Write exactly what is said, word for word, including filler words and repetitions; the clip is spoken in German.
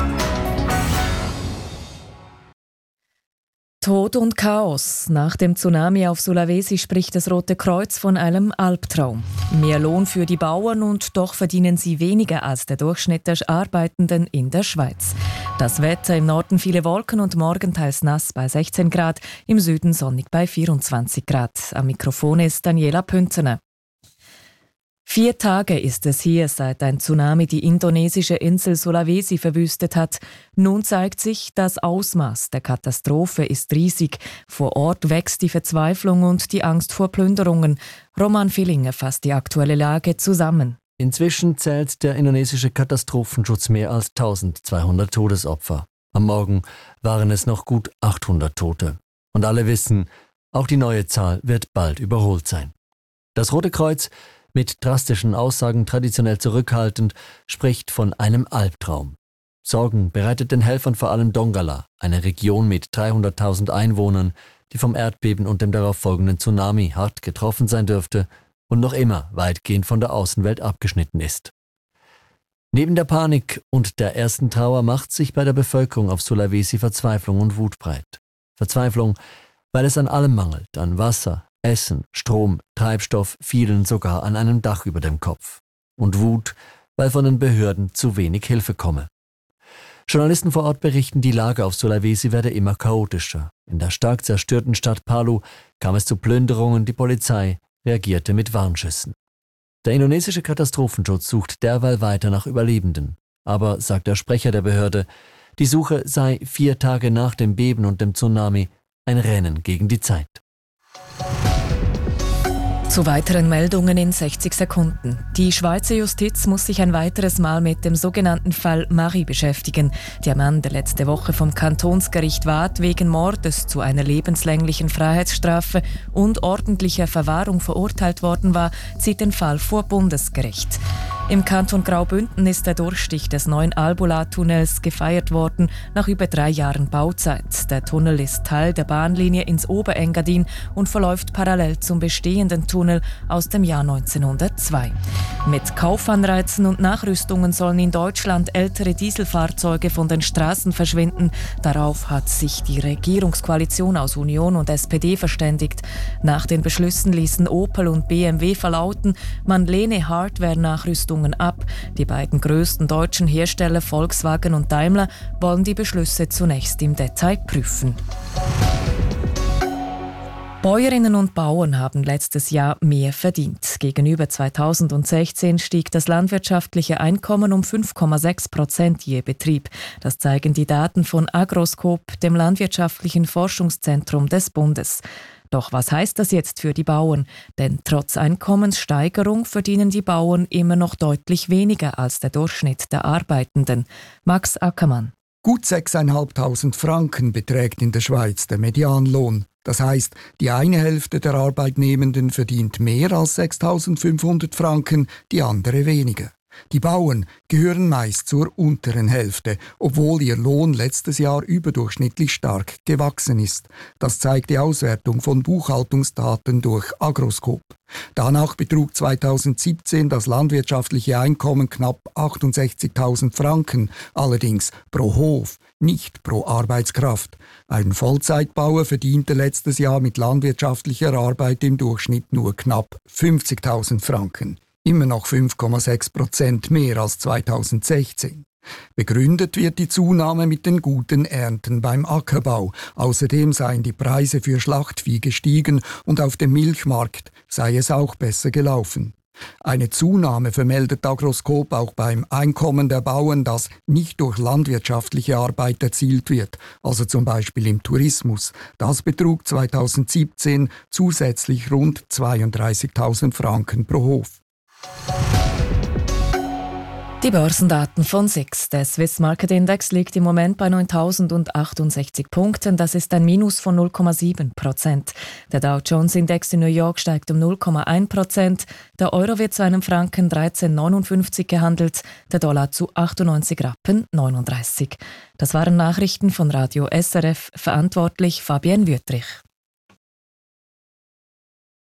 Tod und Chaos. Nach dem Tsunami auf Sulawesi spricht das Rote Kreuz von einem Albtraum. Mehr Lohn für die Bauern und doch verdienen sie weniger als der Durchschnitt der Arbeitenden in der Schweiz. Das Wetter: im Norden viele Wolken und morgen teils nass bei sechzehn Grad, im Süden sonnig bei vierundzwanzig Grad. Am Mikrofon ist Daniela Püntener. Vier Tage ist es her, seit ein Tsunami die indonesische Insel Sulawesi verwüstet hat. Nun zeigt sich, das Ausmaß der Katastrophe ist riesig. Vor Ort wächst die Verzweiflung und die Angst vor Plünderungen. Roman Villinger fasst die aktuelle Lage zusammen. Inzwischen zählt der indonesische Katastrophenschutz mehr als eintausendzweihundert Todesopfer. Am Morgen waren es noch gut achthundert Tote. Und alle wissen, auch die neue Zahl wird bald überholt sein. Das Rote Kreuz, mit drastischen Aussagen traditionell zurückhaltend, spricht von einem Albtraum. Sorgen bereitet den Helfern vor allem Donggala, eine Region mit dreihunderttausend Einwohnern, die vom Erdbeben und dem darauf folgenden Tsunami hart getroffen sein dürfte und noch immer weitgehend von der Außenwelt abgeschnitten ist. Neben der Panik und der ersten Trauer macht sich bei der Bevölkerung auf Sulawesi Verzweiflung und Wut breit. Verzweiflung, weil es an allem mangelt, an Wasser, Essen, Strom, Treibstoff, vielen sogar an einem Dach über dem Kopf. Und Wut, weil von den Behörden zu wenig Hilfe komme. Journalisten vor Ort berichten, die Lage auf Sulawesi werde immer chaotischer. In der stark zerstörten Stadt Palu kam es zu Plünderungen, die Polizei reagierte mit Warnschüssen. Der indonesische Katastrophenschutz sucht derweil weiter nach Überlebenden. Aber, sagt der Sprecher der Behörde, die Suche sei vier Tage nach dem Beben und dem Tsunami ein Rennen gegen die Zeit. Zu weiteren Meldungen in sechzig Sekunden. Die Schweizer Justiz muss sich ein weiteres Mal mit dem sogenannten Fall Marie beschäftigen. Der Mann, der letzte Woche vom Kantonsgericht Waadt wegen Mordes zu einer lebenslänglichen Freiheitsstrafe und ordentlicher Verwahrung verurteilt worden war, zieht den Fall vor Bundesgericht. Im Kanton Graubünden ist der Durchstich des neuen Albula-Tunnels gefeiert worden, nach über drei Jahren Bauzeit. Der Tunnel ist Teil der Bahnlinie ins Oberengadin und verläuft parallel zum bestehenden Tunnel aus dem Jahr neunzehnhundertzwei. Mit Kaufanreizen und Nachrüstungen sollen in Deutschland ältere Dieselfahrzeuge von den Straßen verschwinden. Darauf hat sich die Regierungskoalition aus Union und S P D verständigt. Nach den Beschlüssen ließen Opel und B M W verlauten, man lehne Hardware-Nachrüstungen ab. Die beiden größten deutschen Hersteller Volkswagen und Daimler wollen die Beschlüsse zunächst im Detail prüfen. Bäuerinnen und Bauern haben letztes Jahr mehr verdient. Gegenüber zweitausendsechzehn stieg das landwirtschaftliche Einkommen um fünf Komma sechs Prozent je Betrieb. Das zeigen die Daten von Agroscope, dem landwirtschaftlichen Forschungszentrum des Bundes. Doch was heißt das jetzt für die Bauern? Denn trotz Einkommenssteigerung verdienen die Bauern immer noch deutlich weniger als der Durchschnitt der Arbeitenden. Max Ackermann. Gut sechstausendfünfhundert Franken beträgt in der Schweiz der Medianlohn. Das heisst, die eine Hälfte der Arbeitnehmenden verdient mehr als sechstausendfünfhundert Franken, die andere weniger. Die Bauern gehören meist zur unteren Hälfte, obwohl ihr Lohn letztes Jahr überdurchschnittlich stark gewachsen ist. Das zeigt die Auswertung von Buchhaltungsdaten durch Agroscope. Danach betrug zweitausendsiebzehn das landwirtschaftliche Einkommen knapp achtundsechzigtausend Franken, allerdings pro Hof, nicht pro Arbeitskraft. Ein Vollzeitbauer verdiente letztes Jahr mit landwirtschaftlicher Arbeit im Durchschnitt nur knapp fünfzigtausend Franken. Immer noch fünf Komma sechs Prozent mehr als zweitausendsechzehn. Begründet wird die Zunahme mit den guten Ernten beim Ackerbau. Außerdem seien die Preise für Schlachtvieh gestiegen und auf dem Milchmarkt sei es auch besser gelaufen. Eine Zunahme vermeldet Agroscope auch beim Einkommen der Bauern, das nicht durch landwirtschaftliche Arbeit erzielt wird, also zum Beispiel im Tourismus. Das betrug zweitausendsiebzehn zusätzlich rund zweiunddreißigtausend Franken pro Hof. Die Börsendaten von S I X. Der Swiss Market Index liegt im Moment bei neuntausendachtundsechzig Punkten. Das ist ein Minus von null Komma sieben Prozent. Der Dow Jones Index in New York steigt um null Komma eins Prozent. Der Euro wird zu einem Franken dreizehn Komma neunundfünfzig gehandelt. Der Dollar zu achtundneunzig Rappen neununddreißig. Das waren Nachrichten von Radio S R F. Verantwortlich Fabienne Wüttrich.